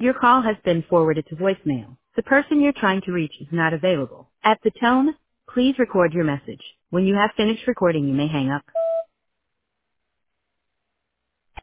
Your call has been forwarded to voicemail. The person you're trying to reach is not available. At the tone, please record your message. When you have finished recording, you may hang up.